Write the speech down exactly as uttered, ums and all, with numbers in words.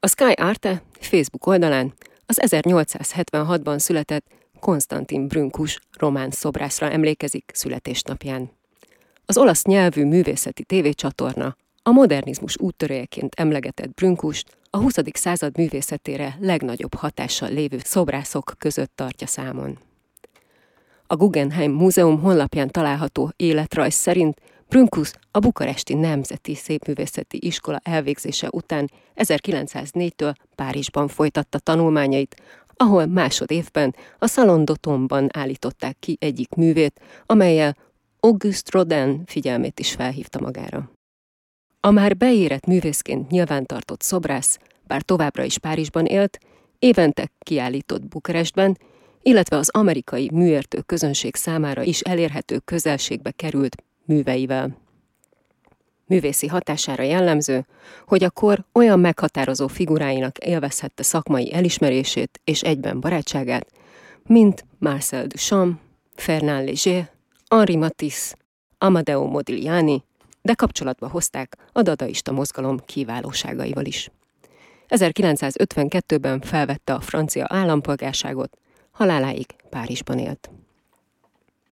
A Sky Arte Facebook oldalán az ezernyolcszázhetvenhatban született Konstantin Brünkus román szobrászra emlékezik születésnapján. Az olasz nyelvű művészeti tévécsatorna a modernizmus úttörőjeként emlegetett Brünkust a huszadik század művészetére legnagyobb hatással lévő szobrászok között tartja számon. A Guggenheim Múzeum honlapján található életrajz szerint Brünkus a bukaresti Nemzeti Szépművészeti Iskola elvégzése után ezerkilencszáznégytől Párizsban folytatta tanulmányait, ahol másodévben a Salon d'Automne-ban állították ki egyik művét, amellyel Auguste Rodin figyelmét is felhívta magára. A már beérett művészként nyilvántartott szobrász, bár továbbra is Párizsban élt, évente kiállított Bukarestben, illetve az amerikai műértő közönség számára is elérhető közelségbe került műveivel. Művészi hatására jellemző, hogy a kor olyan meghatározó figuráinak élvezhette szakmai elismerését és egyben barátságát, mint Marcel Duchamp, Fernand Léger, Henri Matisse, Amadeo Modigliani, de kapcsolatba hozták a dadaista mozgalom kiválóságaival is. ezerkilencszázötvenkettőben felvette a francia állampolgárságot, haláláig Párizsban élt.